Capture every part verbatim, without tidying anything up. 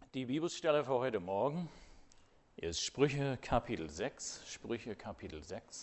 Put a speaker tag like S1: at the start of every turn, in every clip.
S1: Die Bibelstelle für heute Morgen ist Sprüche Kapitel sechs. Sprüche Kapitel sechs.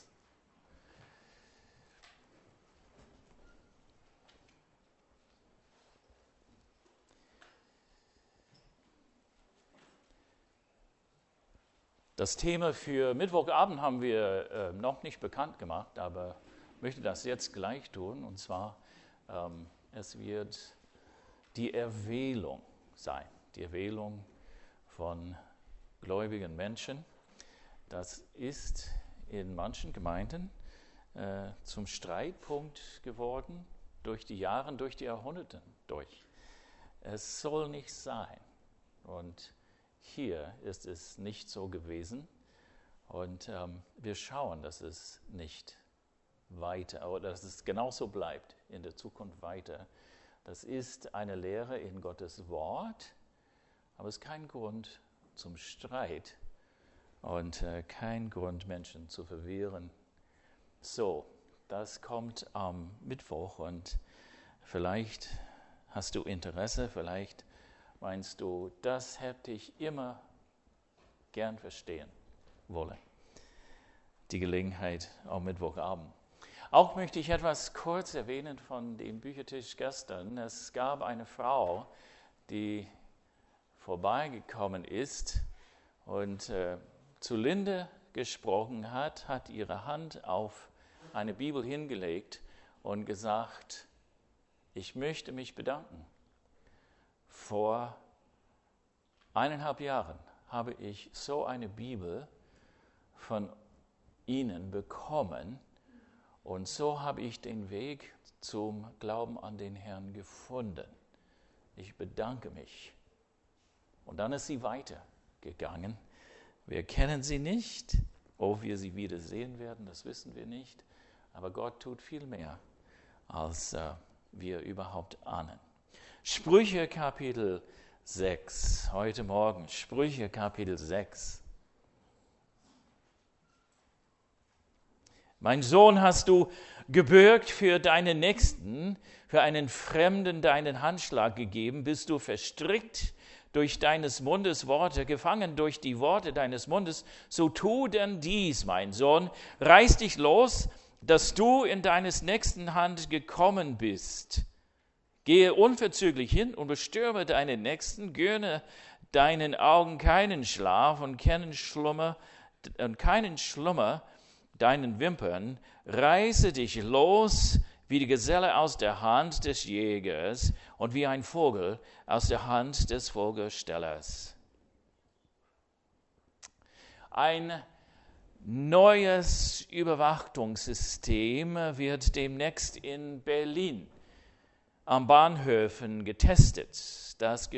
S1: Das Thema für Mittwochabend haben wir äh, noch nicht bekannt gemacht, aber ich möchte das jetzt gleich tun. Und zwar, ähm, es wird die Erwählung sein. Die Erwählung von gläubigen Menschen. Das ist in manchen Gemeinden äh, zum Streitpunkt geworden, durch die Jahre, durch die Jahrhunderte durch. Es soll nicht sein. Und hier ist es nicht so gewesen. Und ähm, wir schauen, dass es nicht weiter, oder dass es genauso bleibt in der Zukunft weiter. Das ist eine Lehre in Gottes Wort, aber es ist kein Grund zum Streit und äh, kein Grund, Menschen zu verwirren. So, das kommt am Mittwoch und vielleicht hast du Interesse, vielleicht meinst du, das hätte ich immer gern verstehen wollen. Die Gelegenheit am Mittwochabend. Auch möchte ich etwas kurz erwähnen von dem Büchertisch gestern. Es gab eine Frau, die vorbeigekommen ist und äh, zu Linde gesprochen hat, hat ihre Hand auf eine Bibel hingelegt und gesagt, ich möchte mich bedanken. Vor eineinhalb Jahren habe ich so eine Bibel von Ihnen bekommen und so habe ich den Weg zum Glauben an den Herrn gefunden. Ich bedanke mich. Und dann ist sie weitergegangen. Wir kennen sie nicht. Ob wir sie wieder sehen werden, das wissen wir nicht. Aber Gott tut viel mehr, als äh, wir überhaupt ahnen. Sprüche Kapitel sechs. Heute Morgen. Sprüche Kapitel sechs. Mein Sohn, hast du gebürgt für deinen Nächsten, für einen Fremden deinen Handschlag gegeben, bist du verstrickt durch deines Mundes Worte, gefangen durch die Worte deines Mundes, so tu denn dies, mein Sohn, reiß dich los, dass du in deines Nächsten Hand gekommen bist. Gehe unverzüglich hin und bestürme deinen Nächsten, gönne deinen Augen keinen Schlaf und keinen Schlummer, und keinen Schlummer deinen Wimpern, reiße dich los, wie die Geselle aus der Hand des Jägers und wie ein Vogel aus der Hand des Vogelstellers. Ein neues Überwachungssystem wird demnächst in Berlin am Bahnhöfen getestet, das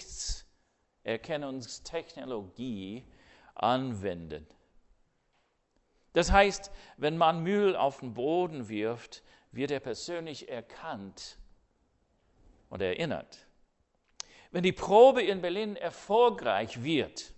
S1: Geschichtserkennungstechnologie anwendet. Das heißt, wenn man Müll auf den Boden wirft, wird er persönlich erkannt und erinnert. Wenn die Probe in Berlin erfolgreich wird,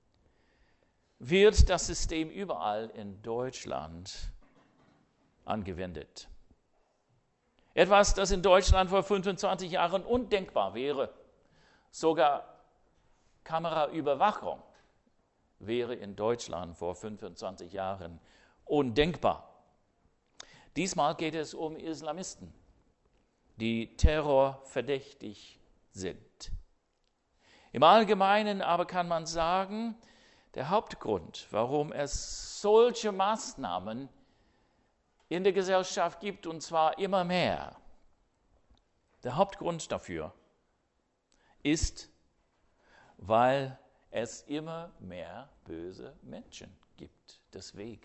S1: wird das System überall in Deutschland angewendet. Etwas, das in Deutschland vor fünfundzwanzig Jahren undenkbar wäre. Sogar Kameraüberwachung wäre in Deutschland vor fünfundzwanzig Jahren undenkbar. Diesmal geht es um Islamisten, die terrorverdächtig sind. Im Allgemeinen aber kann man sagen, der Hauptgrund, warum es solche Maßnahmen in der Gesellschaft gibt, und zwar immer mehr, der Hauptgrund dafür ist, weil es immer mehr böse Menschen gibt. Deswegen.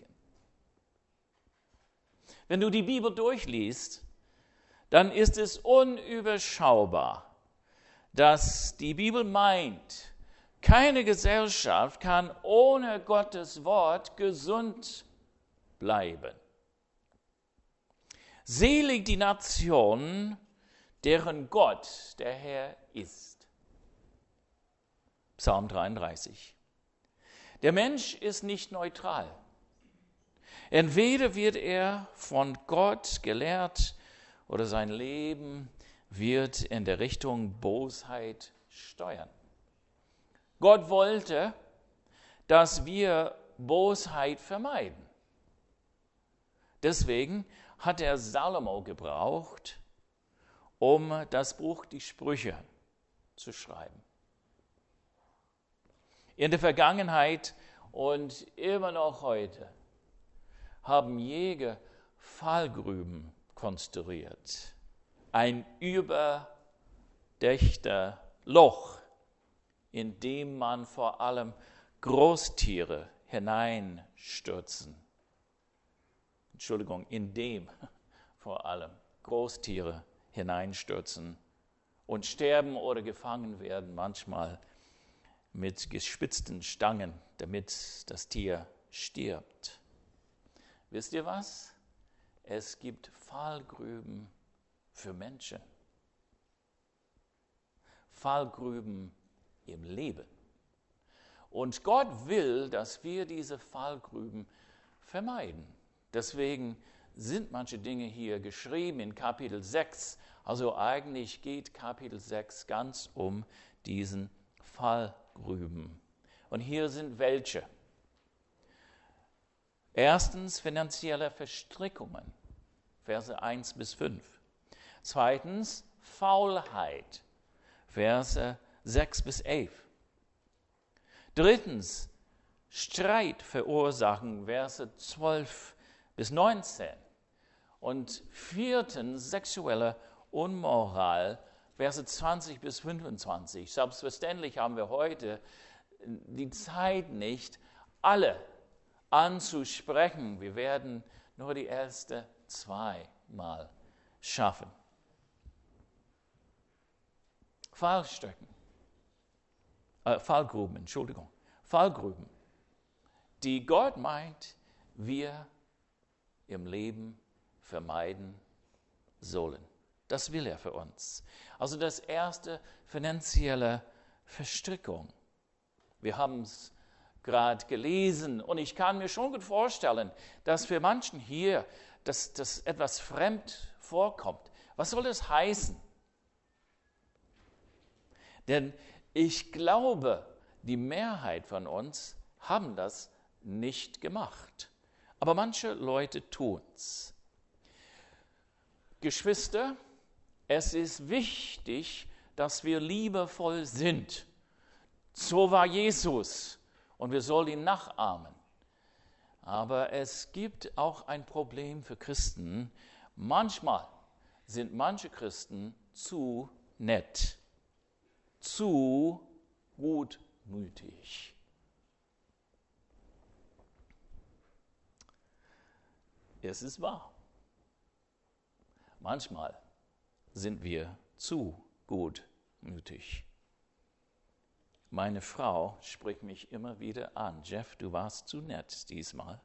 S1: Wenn du die Bibel durchliest, dann ist es unüberschaubar, dass die Bibel meint, keine Gesellschaft kann ohne Gottes Wort gesund bleiben. Selig die Nation, deren Gott der Herr ist. Psalm dreiunddreißig. Der Mensch ist nicht neutral. Entweder wird er von Gott gelehrt oder sein Leben wird in der Richtung Bosheit steuern. Gott wollte, dass wir Bosheit vermeiden. Deswegen hat er Salomo gebraucht, um das Buch Die Sprüche zu schreiben. In der Vergangenheit und immer noch heute haben Jäger Fallgruben konstruiert. Ein überdächter Loch, in dem man vor allem Großtiere hineinstürzen. Entschuldigung, in dem vor allem Großtiere hineinstürzen und sterben oder gefangen werden, manchmal mit gespitzten Stangen, damit das Tier stirbt. Wisst ihr was? Es gibt Fallgruben für Menschen. Fallgruben im Leben. Und Gott will, dass wir diese Fallgruben vermeiden. Deswegen sind manche Dinge hier geschrieben in Kapitel sechs. Also eigentlich geht Kapitel sechs ganz um diesen Fallgruben. Und hier sind welche. Erstens finanzielle Verstrickungen, Verse eins bis fünf. Zweitens Faulheit, Verse sechs bis elf. Drittens Streit verursachen, Verse zwölf bis neunzehn. Und viertens sexuelle Unmoral, Verse zwanzig bis fünfundzwanzig. Selbstverständlich haben wir heute die Zeit nicht, alle anzusprechen. Wir werden nur die ersten zwei mal schaffen. Fallstöcken, äh, Fallgruben, Entschuldigung, Fallgruben, die Gott meint, wir im Leben vermeiden sollen. Das will er für uns. Also das erste, finanzielle Verstrickung. Wir haben es gerade gelesen und ich kann mir schon gut vorstellen, dass für manchen hier das, das etwas fremd vorkommt. Was soll das heißen? Denn ich glaube, die Mehrheit von uns haben das nicht gemacht. Aber manche Leute tun es. Geschwister, es ist wichtig, dass wir liebevoll sind. So war Jesus und wir sollen ihn nachahmen. Aber es gibt auch ein Problem für Christen. Manchmal sind manche Christen zu nett, zu gutmütig. Es ist wahr. Manchmal sind wir zu gutmütig. Meine Frau spricht mich immer wieder an. Jeff, du warst zu nett diesmal.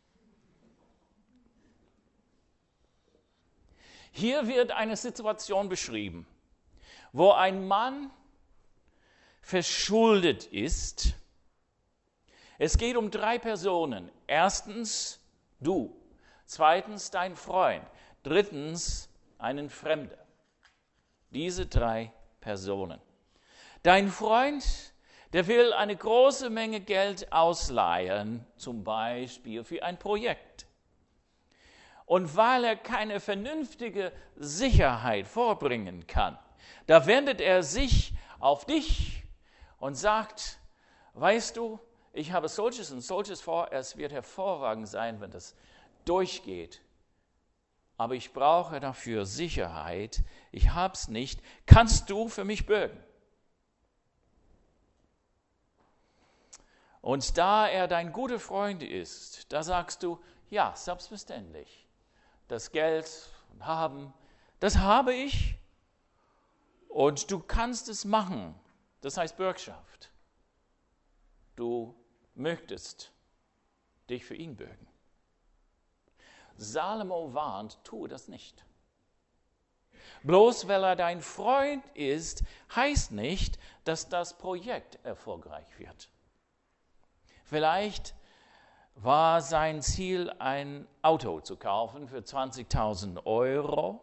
S1: Hier wird eine Situation beschrieben, wo ein Mann verschuldet ist. Es geht um drei Personen. Erstens du, zweitens dein Freund, drittens einen Fremden. Diese drei Personen. Dein Freund, der will eine große Menge Geld ausleihen, zum Beispiel für ein Projekt. Und weil er keine vernünftige Sicherheit vorbringen kann, da wendet er sich auf dich und sagt, weißt du, ich habe solches und solches vor, es wird hervorragend sein, wenn das durchgeht. Aber ich brauche dafür Sicherheit, ich habe es nicht. Kannst du für mich bürgen? Und da er dein guter Freund ist, da sagst du, ja, selbstverständlich. Das Geld haben, das habe ich und du kannst es machen. Das heißt Bürgschaft. Du möchtest dich für ihn bürgen. Salomo warnt, tue das nicht. Bloß weil er dein Freund ist, heißt nicht, dass das Projekt erfolgreich wird. Vielleicht war sein Ziel, ein Auto zu kaufen für zwanzigtausend Euro.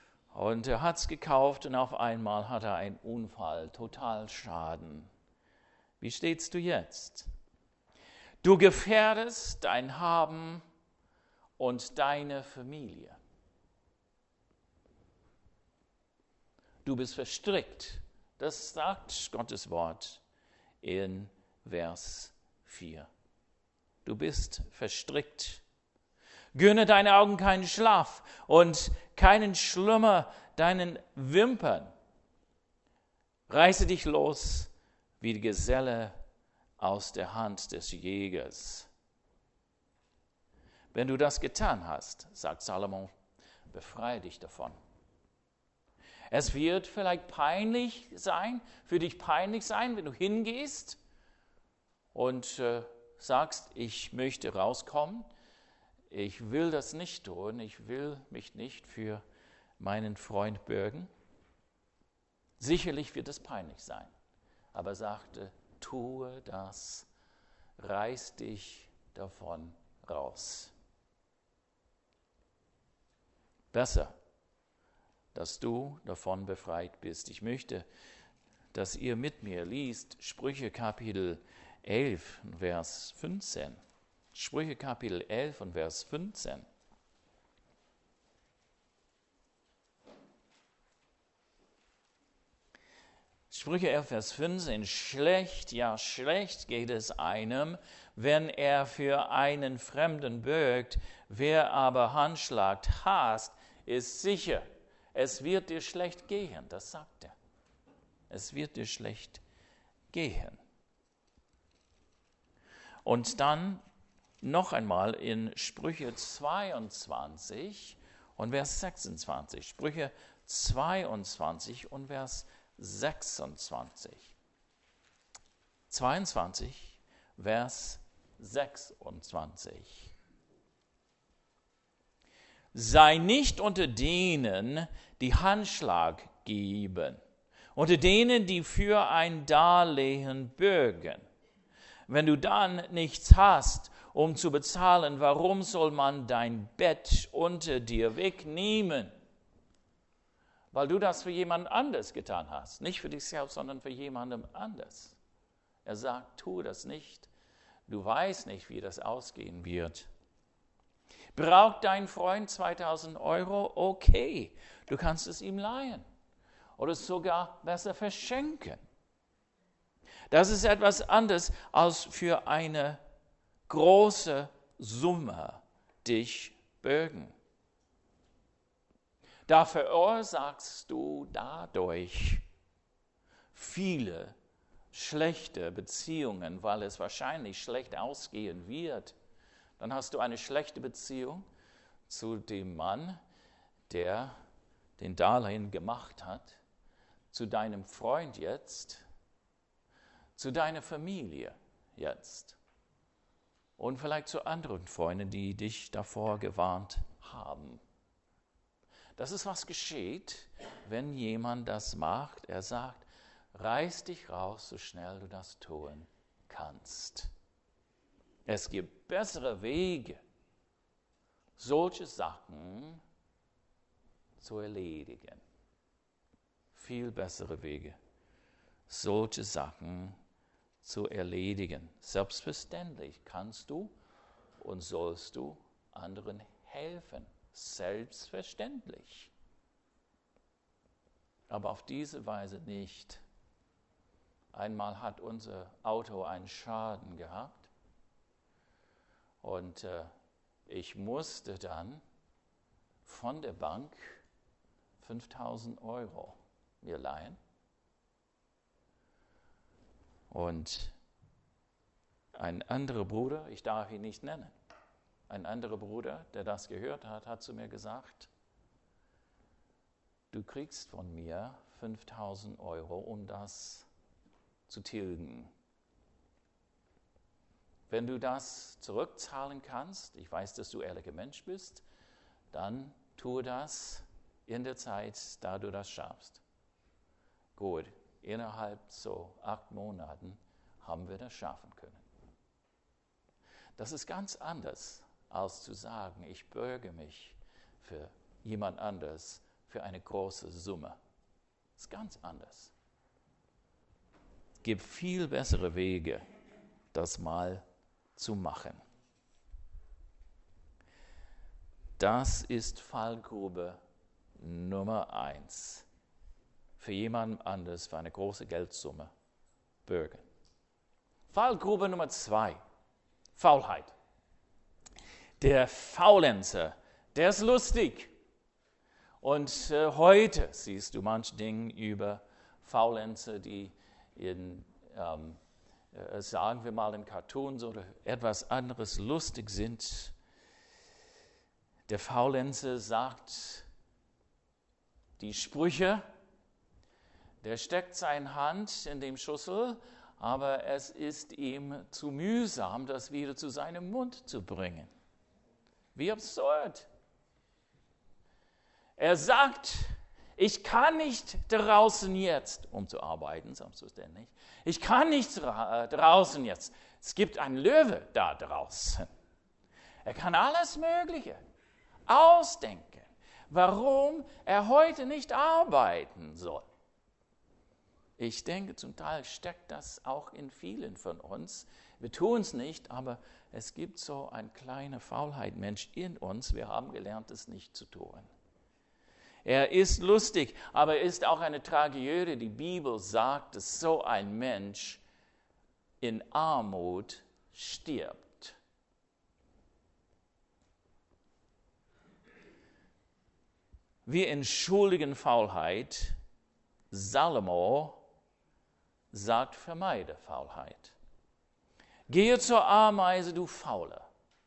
S1: Und er hat es gekauft und auf einmal hat er einen Unfall, Totalschaden. Wie stehst du jetzt? Du gefährdest dein Haben und deine Familie. Du bist verstrickt. Das sagt Gottes Wort in Vers vier. Du bist verstrickt. Gönne deinen Augen keinen Schlaf und keinen Schlummer deinen Wimpern. Reiße dich los wie die Geselle aus der Hand des Jägers. Wenn du das getan hast, sagt Salomo, befreie dich davon. Es wird vielleicht peinlich sein, für dich peinlich sein, wenn du hingehst und äh, sagst, ich möchte rauskommen, ich will das nicht tun, ich will mich nicht für meinen Freund bürgen. Sicherlich wird es peinlich sein, aber er sagte, tue das, reiß dich davon raus. Besser, dass du davon befreit bist. Ich möchte, dass ihr mit mir liest Sprüche Kapitel elf, Vers fünfzehn. Sprüche Kapitel elf und Vers fünfzehn. Sprüche elf, Vers fünfzehn. Schlecht, ja schlecht geht es einem, wenn er für einen Fremden bürgt. Wer aber handschlagt, hasst, ist sicher. Es wird dir schlecht gehen, das sagt er. Es wird dir schlecht gehen. Und dann noch einmal in Sprüche zweiundzwanzig und Vers sechsundzwanzig. Sprüche zweiundzwanzig und Vers sechsundzwanzig. zweiundzwanzig, Vers sechsundzwanzig. Sei nicht unter denen, die Handschlag geben, unter denen, die für ein Darlehen bürgen. Wenn du dann nichts hast, um zu bezahlen, warum soll man dein Bett unter dir wegnehmen? Weil du das für jemand anderes getan hast. Nicht für dich selbst, sondern für jemandem anders. Er sagt, tu das nicht. Du weißt nicht, wie das ausgehen wird. Braucht dein Freund zweitausend Euro? Okay, du kannst es ihm leihen oder sogar besser verschenken. Das ist etwas anderes als für eine große Summe dich bürgen. Da verursachst du dadurch viele schlechte Beziehungen, weil es wahrscheinlich schlecht ausgehen wird. Dann hast du eine schlechte Beziehung zu dem Mann, der den Darlehen gemacht hat, zu deinem Freund jetzt, zu deiner Familie jetzt und vielleicht zu anderen Freunden, die dich davor gewarnt haben. Das ist, was geschieht, wenn jemand das macht. Er sagt, reiß dich raus, so schnell du das tun kannst. Es gibt bessere Wege, solche Sachen zu erledigen. Viel bessere Wege, solche Sachen zu erledigen. Selbstverständlich kannst du und sollst du anderen helfen. Selbstverständlich. Aber auf diese Weise nicht. Einmal hat unser Auto einen Schaden gehabt. Und äh, ich musste dann von der Bank fünftausend Euro mir leihen. Und ein anderer Bruder, ich darf ihn nicht nennen, ein anderer Bruder, der das gehört hat, hat zu mir gesagt, du kriegst von mir fünftausend Euro, um das zu tilgen. Wenn du das zurückzahlen kannst, ich weiß, dass du ein ehrlicher Mensch bist, dann tue das in der Zeit, da du das schaffst. Gut, innerhalb so acht Monaten haben wir das schaffen können. Das ist ganz anders, als zu sagen, ich bürge mich für jemand anderes für eine große Summe. Das ist ganz anders. gibt viel bessere Wege, das mal zu machen. Das ist Fallgrube Nummer eins. Für jemanden anders für eine große Geldsumme bürgen. Fallgrube Nummer zwei. Faulheit. Der Faulenzer, der ist lustig. Und äh, heute siehst du manche Dinge über Faulenzer, die in, ähm, äh, sagen wir mal in Cartoons oder etwas anderes lustig sind. Der Faulenzer sagt die Sprüche, der steckt seine Hand in den Schüssel, aber es ist ihm zu mühsam, das wieder zu seinem Mund zu bringen. Wie absurd. Er sagt, ich kann nicht draußen jetzt, um zu arbeiten, selbstverständlich, ich kann nicht draußen jetzt. Es gibt einen Löwe da draußen. Er kann alles Mögliche ausdenken, warum er heute nicht arbeiten soll. Ich denke, zum Teil steckt das auch in vielen von uns. Wir tun es nicht, aber es gibt so eine kleine Faulheit, Mensch, in uns. Wir haben gelernt, es nicht zu tun. Er ist lustig, aber er ist auch eine Tragödie. Die Bibel sagt, dass so ein Mensch in Armut stirbt. Wir entschuldigen Faulheit. Salomo sagt, vermeide Faulheit. Gehe zur Ameise, du Fauler.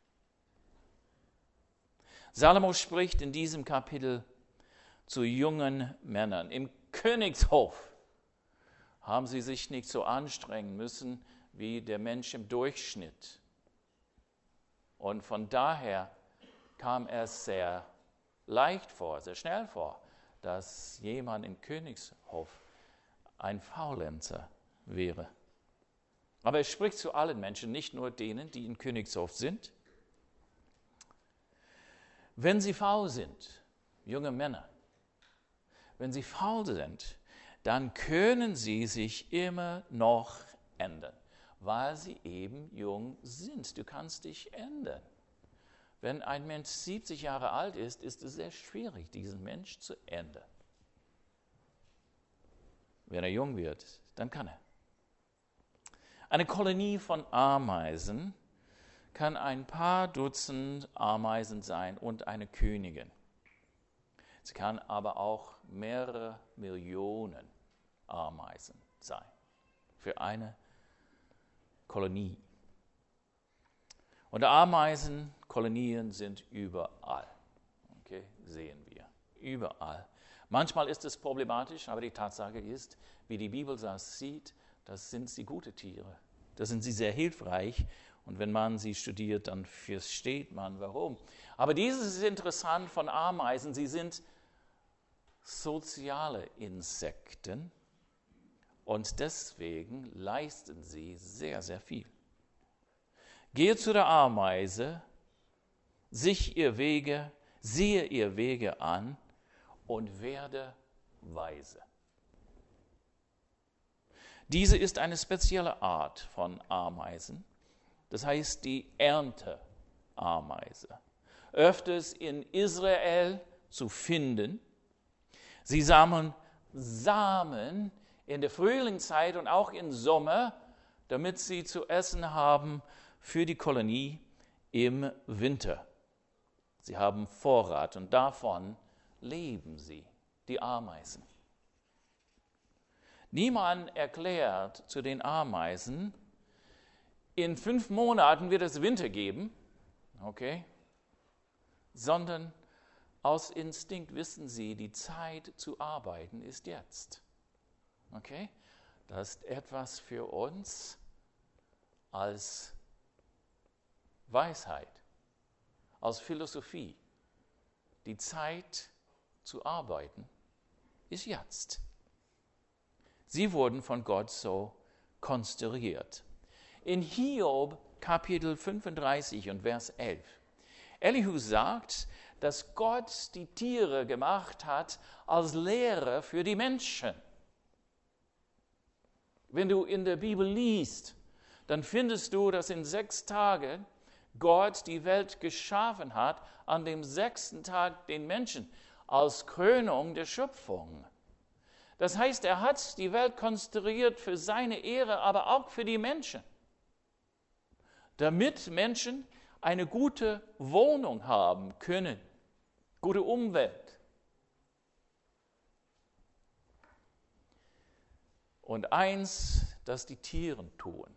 S1: Salomo spricht in diesem Kapitel zu jungen Männern. Im Königshof haben sie sich nicht so anstrengen müssen wie der Mensch im Durchschnitt. Und von daher kam es sehr leicht vor, sehr schnell vor, dass jemand im Königshof ein Faulenzer wäre. Aber er spricht zu allen Menschen, nicht nur denen, die im Königshof sind. Wenn sie faul sind, junge Männer, wenn sie faul sind, dann können sie sich immer noch ändern, weil sie eben jung sind. Du kannst dich ändern. Wenn ein Mensch siebzig Jahre alt ist, ist es sehr schwierig, diesen Mensch zu ändern. Wenn er jung wird, dann kann er. Eine Kolonie von Ameisen kann ein paar Dutzend Ameisen sein und eine Königin. Es kann aber auch mehrere Millionen Ameisen sein für eine Kolonie. Und Ameisenkolonien sind überall. Okay, sehen wir. Überall. Manchmal ist es problematisch, aber die Tatsache ist, wie die Bibel das sieht, das sind sie gute Tiere. Da sind sie sehr hilfreich. Und wenn man sie studiert, dann versteht man, warum. Aber dieses ist interessant von Ameisen. Sie sind soziale Insekten und deswegen leisten sie sehr, sehr viel. Gehe zu der Ameise, sich ihr Wege, siehe ihr Wege an und werde weise. Diese ist eine spezielle Art von Ameisen, das heißt die Ernteameise. Öfters in Israel zu finden. Sie sammeln Samen in der Frühlingszeit und auch im Sommer, damit sie zu essen haben für die Kolonie im Winter. Sie haben Vorrat und davon leben sie, die Ameisen. Niemand erklärt zu den Ameisen, in fünf Monaten wird es Winter geben, okay, sondern aus Instinkt wissen sie, die Zeit zu arbeiten ist jetzt. Okay? Das ist etwas für uns als Weisheit, als Philosophie. Die Zeit zu arbeiten ist jetzt. Sie wurden von Gott so konstruiert. In Hiob Kapitel fünfunddreißig und Vers elf. Elihu sagt, dass Gott die Tiere gemacht hat als Lehrer für die Menschen. Wenn du in der Bibel liest, dann findest du, dass in sechs Tagen Gott die Welt geschaffen hat, an dem sechsten Tag den Menschen als Krönung der Schöpfung. Das heißt, er hat die Welt konstruiert für seine Ehre, aber auch für die Menschen, damit Menschen eine gute Wohnung haben können, gute Umwelt. Und eins, das die Tiere tun,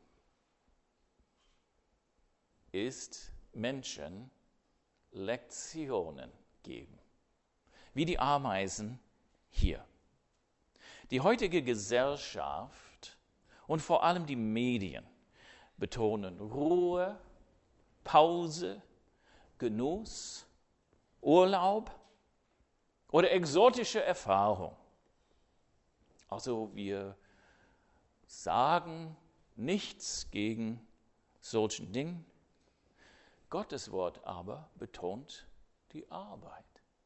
S1: ist Menschen Lektionen geben, wie die Ameisen hier. Die heutige Gesellschaft und vor allem die Medien betonen Ruhe, Pause, Genuss, Urlaub oder exotische Erfahrung. Also wir sagen nichts gegen solchen Dingen. Gottes Wort aber betont die Arbeit.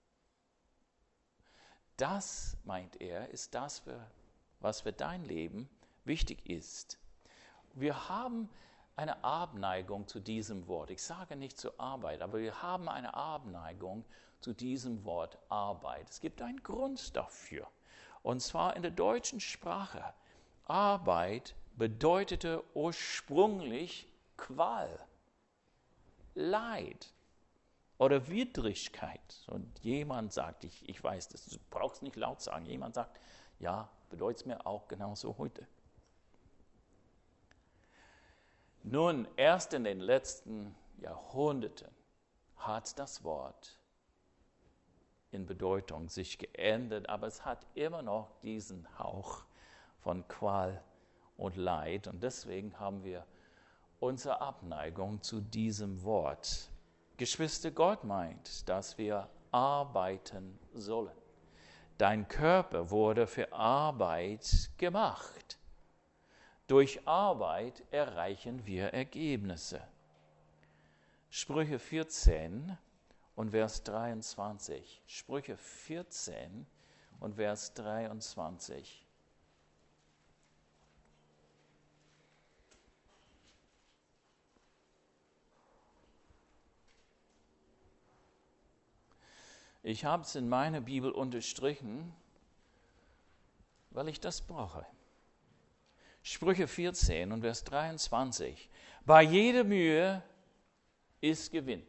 S1: Das, meint er, ist das, was für dein Leben wichtig ist. Wir haben eine Abneigung zu diesem Wort. Ich sage nicht zur Arbeit, aber wir haben eine Abneigung zu diesem Wort Arbeit. Es gibt einen Grund dafür. Und zwar in der deutschen Sprache. Arbeit bedeutete ursprünglich Qual, Leid oder Widrigkeit. Und jemand sagt, ich, ich weiß das, du brauchst nicht laut sagen, jemand sagt, ja, bedeutet es mir auch genauso heute. Nun, erst in den letzten Jahrhunderten hat das Wort in Bedeutung sich geändert, aber es hat immer noch diesen Hauch von Qual und Leid. Und deswegen haben wir unsere Abneigung zu diesem Wort. Geschwister, Gott meint, dass wir arbeiten sollen. Dein Körper wurde für Arbeit gemacht. Durch Arbeit erreichen wir Ergebnisse. Sprüche vierzehn und Vers dreiundzwanzig. Sprüche vierzehn und Vers dreiundzwanzig. Ich habe es in meiner Bibel unterstrichen, weil ich das brauche. Sprüche vierzehn und Vers dreiundzwanzig. Bei jeder Mühe ist Gewinn.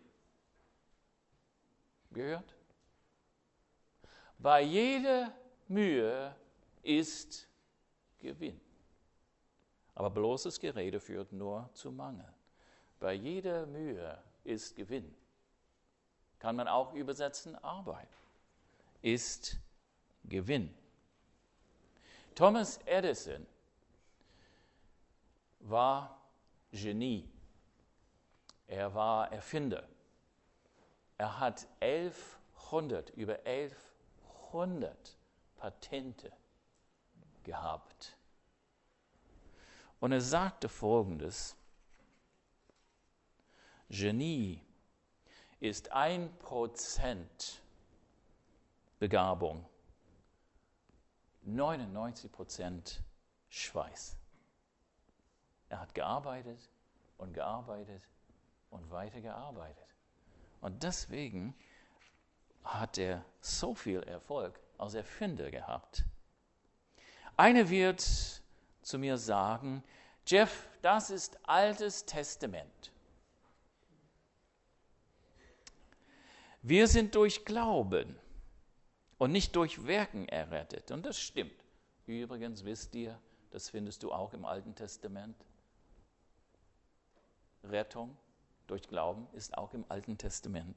S1: Gehört? Bei jeder Mühe ist Gewinn. Aber bloßes Gerede führt nur zu Mangel. Bei jeder Mühe ist Gewinn. Kann man auch übersetzen, Arbeit ist Gewinn. Thomas Edison war Genie. Er war Erfinder. Er hat elfhundert, über elfhundert Patente gehabt. Und er sagte Folgendes: Genie ist ein Prozent Begabung, neunundneunzig Prozent Schweiß. Er hat gearbeitet und gearbeitet und weiter gearbeitet. Und deswegen hat er so viel Erfolg als Erfinder gehabt. Einer wird zu mir sagen, Jeff, das ist Altes Testament. Wir sind durch Glauben und nicht durch Werken errettet. Und das stimmt. Übrigens wisst ihr, das findest du auch im Alten Testament. Rettung durch Glauben ist auch im Alten Testament.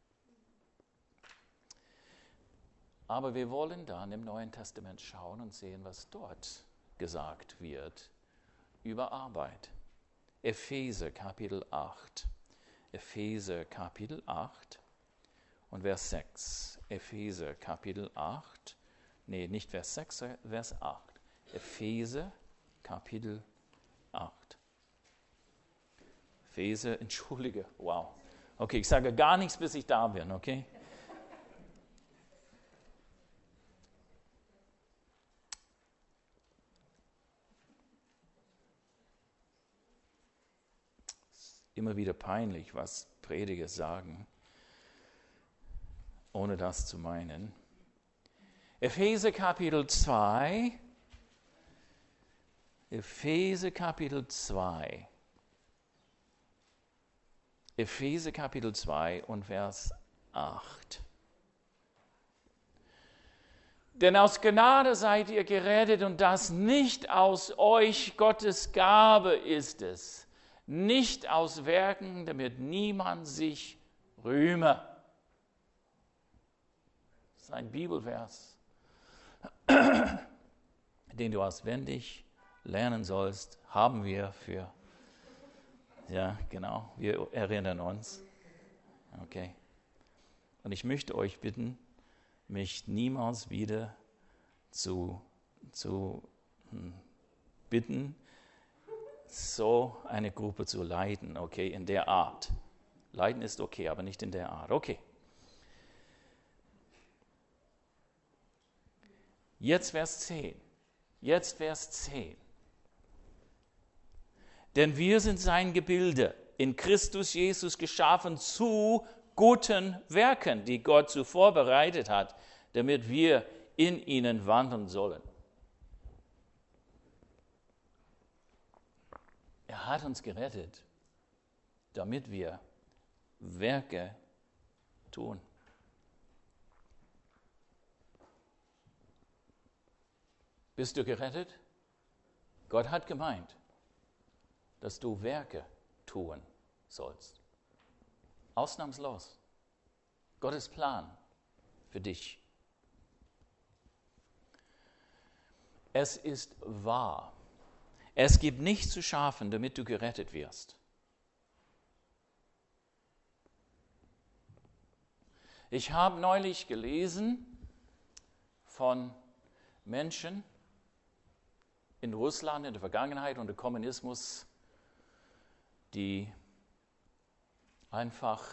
S1: Aber wir wollen dann im Neuen Testament schauen und sehen, was dort gesagt wird über Arbeit. Epheser Kapitel acht. Epheser Kapitel acht. Und Vers sechs, Epheser Kapitel acht, nee, nicht Vers sechs, Vers acht. Epheser Kapitel acht. Epheser, entschuldige, wow. Okay, ich sage gar nichts, bis ich da bin, okay? immer wieder peinlich, was Prediger sagen, ohne das zu meinen. Epheser Kapitel zwei. Epheser Kapitel zwei. Epheser Kapitel zwei und Vers acht. Denn aus Gnade seid ihr gerettet und das nicht aus euch, Gottes Gabe ist es, nicht aus Werken, damit niemand sich rühme. Das ist ein Bibelvers, den du auswendig lernen sollst, haben wir für, ja genau, wir erinnern uns. Okay. Und ich möchte euch bitten, mich niemals wieder zu, zu hm, bitten, so eine Gruppe zu leiten, okay, in der Art. Leiten ist okay, aber nicht in der Art. Okay. Jetzt Vers zehn. Jetzt Vers zehn. Denn wir sind sein Gebilde, in Christus Jesus geschaffen zu guten Werken, die Gott zuvor bereitet hat, damit wir in ihnen wandeln sollen. Er hat uns gerettet, damit wir Werke tun. Bist du gerettet? Gott hat gemeint, dass du Werke tun sollst. Ausnahmslos. Gottes Plan für dich. Es ist wahr. Es gibt nichts zu schaffen, damit du gerettet wirst. Ich habe neulich gelesen von Menschen in Russland in der Vergangenheit unter Kommunismus, die einfach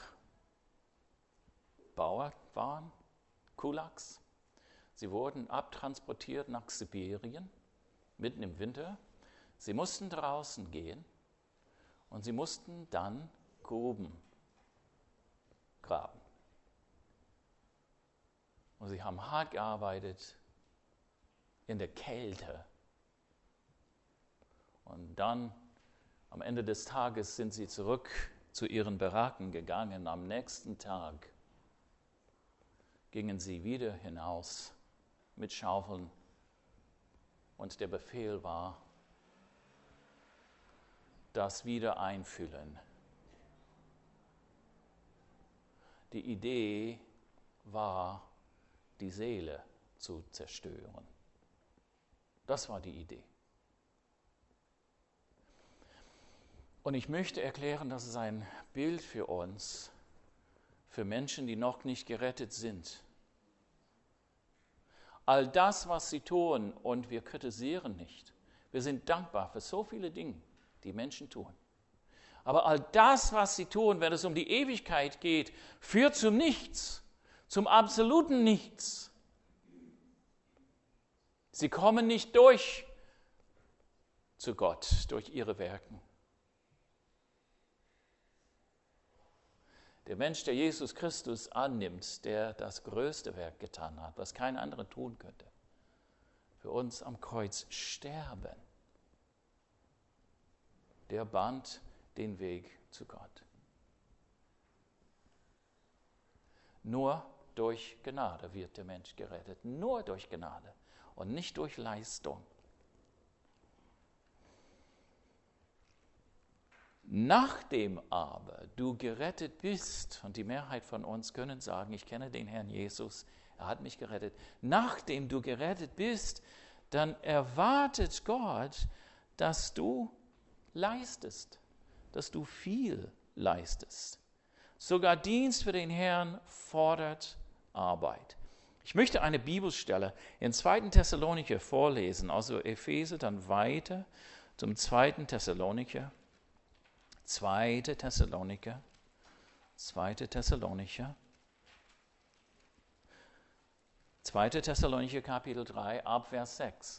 S1: Bauern waren, Kulaks. Sie wurden abtransportiert nach Sibirien, mitten im Winter. Sie mussten draußen gehen und sie mussten dann Gruben graben. Und sie haben hart gearbeitet in der Kälte. Und dann, am Ende des Tages, sind sie zurück zu ihren Baracken gegangen. Am nächsten Tag gingen sie wieder hinaus mit Schaufeln. Und der Befehl war, das Wiedereinfüllen. Die Idee war, die Seele zu zerstören. Das war die Idee. Und ich möchte erklären, das ist ein Bild für uns, für Menschen, die noch nicht gerettet sind. All das, was sie tun, und wir kritisieren nicht. Wir sind dankbar für so viele Dinge, die Menschen tun. Aber all das, was sie tun, wenn es um die Ewigkeit geht, führt zum Nichts, zum absoluten Nichts. Sie kommen nicht durch zu Gott durch ihre Werke. Der Mensch, der Jesus Christus annimmt, der das größte Werk getan hat, was kein anderer tun könnte, für uns am Kreuz sterben, der bahnt den Weg zu Gott. Nur durch Gnade wird der Mensch gerettet, nur durch Gnade und nicht durch Leistung. Nachdem aber du gerettet bist, und die Mehrheit von uns können sagen, ich kenne den Herrn Jesus, er hat mich gerettet. Nachdem du gerettet bist, dann erwartet Gott, dass du leistest, dass du viel leistest. Sogar Dienst für den Herrn fordert Arbeit. Ich möchte eine Bibelstelle in zweiten Thessalonicher vorlesen, also Epheser, dann weiter zum zweiten Thessalonicher. zweite Thessalonicher, zweite Thessalonicher, zweite Thessalonicher Kapitel drei, ab Vers sechs.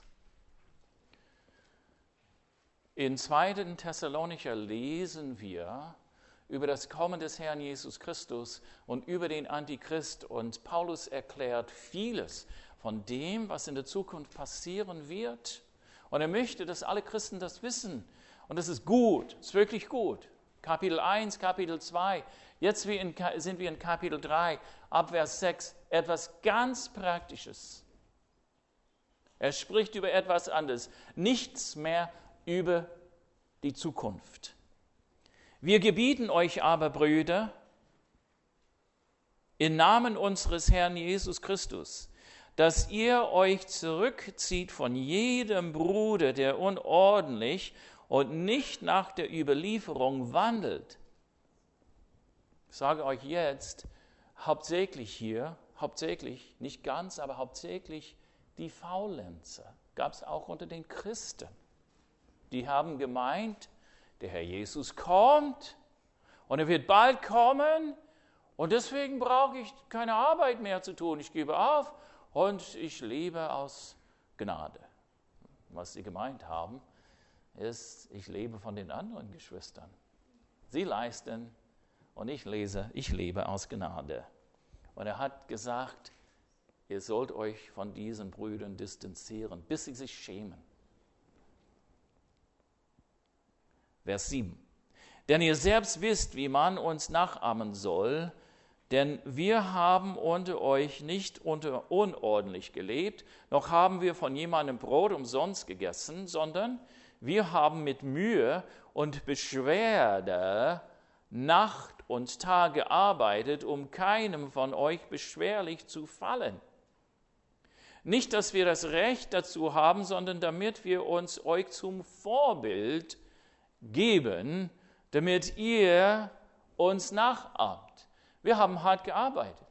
S1: In zweiten Thessalonicher lesen wir über das Kommen des Herrn Jesus Christus und über den Antichrist. Und Paulus erklärt vieles von dem, was in der Zukunft passieren wird. Und er möchte, dass alle Christen das wissen. Und das ist gut, ist wirklich gut. Kapitel eins, Kapitel zwei, jetzt sind wir in Kapitel drei, ab Vers sechs, etwas ganz Praktisches. Er spricht über etwas anderes, nichts mehr über die Zukunft. Wir gebieten euch aber, Brüder, im Namen unseres Herrn Jesus Christus, dass ihr euch zurückzieht von jedem Bruder, der unordentlich und nicht nach der Überlieferung wandelt. Ich sage euch jetzt, hauptsächlich hier, hauptsächlich, nicht ganz, aber hauptsächlich die Faulenzer, gab es auch unter den Christen. Die haben gemeint, der Herr Jesus kommt und er wird bald kommen und deswegen brauche ich keine Arbeit mehr zu tun. Ich gebe auf und ich lebe aus Gnade. Was sie gemeint haben, ist, ich lebe von den anderen Geschwistern. Sie leisten und ich lese, ich lebe aus Gnade. Und er hat gesagt, ihr sollt euch von diesen Brüdern distanzieren, bis sie sich schämen. Vers sieben. Denn ihr selbst wisst, wie man uns nachahmen soll, denn wir haben unter euch nicht unter unordentlich gelebt, noch haben wir von jemandem Brot umsonst gegessen, sondern wir haben mit Mühe und Beschwerde Nacht und Tag gearbeitet, um keinem von euch beschwerlich zu fallen. Nicht, dass wir das Recht dazu haben, sondern damit wir uns euch zum Vorbild geben, damit ihr uns nachahmt. Wir haben hart gearbeitet.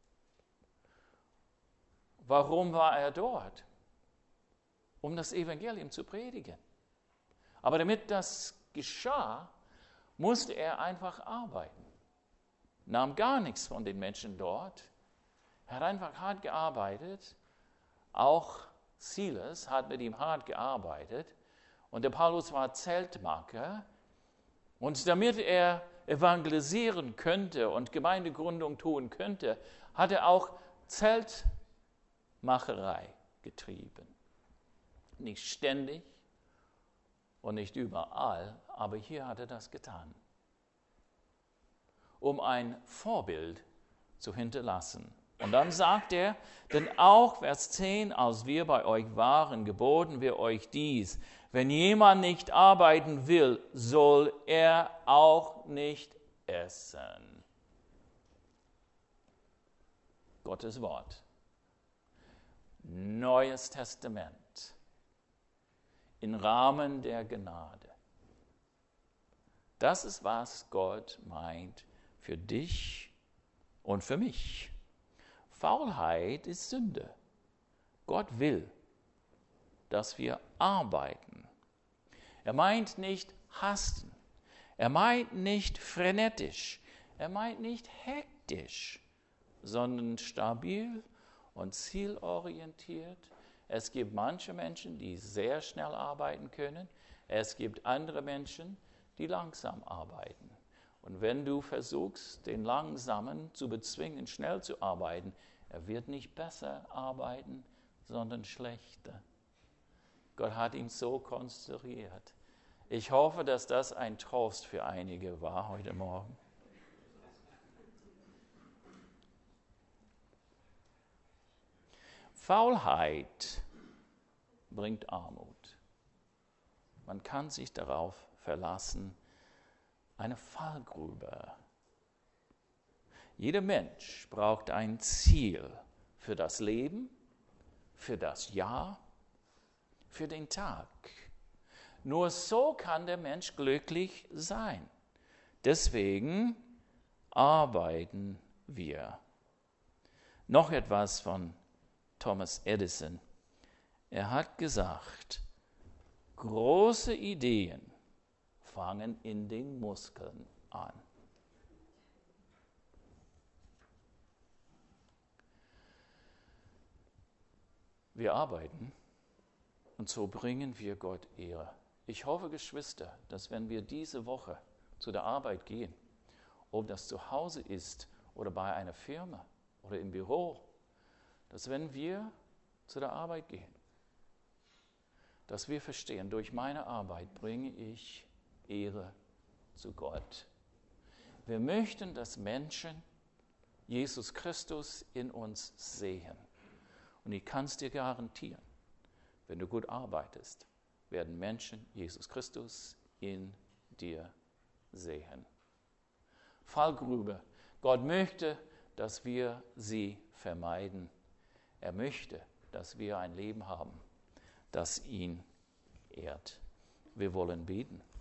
S1: Warum war er dort? Um das Evangelium zu predigen. Aber damit das geschah, musste er einfach arbeiten. Nahm gar nichts von den Menschen dort. Er hat einfach hart gearbeitet. Auch Silas hat mit ihm hart gearbeitet. Und der Paulus war Zeltmacher. Und damit er evangelisieren könnte und Gemeindegründung tun könnte, hat er auch Zeltmacherei getrieben. Nicht ständig und nicht überall, aber hier hat er das getan, um ein Vorbild zu hinterlassen. Und dann sagt er, denn auch, Vers zehn, als wir bei euch waren, geboten wir euch dies, wenn jemand nicht arbeiten will, soll er auch nicht essen. Gottes Wort. Neues Testament. Im Rahmen der Gnade. Das ist, was Gott meint für dich und für mich. Faulheit ist Sünde. Gott will, dass wir arbeiten. Er meint nicht hasten. Er meint nicht frenetisch. Er meint nicht hektisch, sondern stabil und zielorientiert. Es gibt manche Menschen, die sehr schnell arbeiten können. Es gibt andere Menschen, die langsam arbeiten. Und wenn du versuchst, den Langsamen zu bezwingen, schnell zu arbeiten, er wird nicht besser arbeiten, sondern schlechter. Gott hat ihn so konstruiert. Ich hoffe, dass das ein Trost für einige war heute Morgen. Faulheit bringt Armut. Man kann sich darauf verlassen, eine Fallgrube. Jeder Mensch braucht ein Ziel für das Leben, für das Jahr, für den Tag. Nur so kann der Mensch glücklich sein. Deswegen arbeiten wir. Noch etwas von Thomas Edison. Er hat gesagt, große Ideen fangen in den Muskeln an. Wir arbeiten und so bringen wir Gott Ehre. Ich hoffe, Geschwister, dass wenn wir diese Woche zu der Arbeit gehen ob das zu Hause ist oder bei einer Firma oder im Büro, dass wenn wir zu der Arbeit gehen, dass wir verstehen, durch meine Arbeit bringe ich Ehre zu Gott. Wir möchten, dass Menschen Jesus Christus in uns sehen. Und ich kann es dir garantieren, wenn du gut arbeitest, werden Menschen Jesus Christus in dir sehen. Fallgrube. Gott möchte, dass wir sie vermeiden. Er möchte, dass wir ein Leben haben, das ihn ehrt. Wir wollen beten.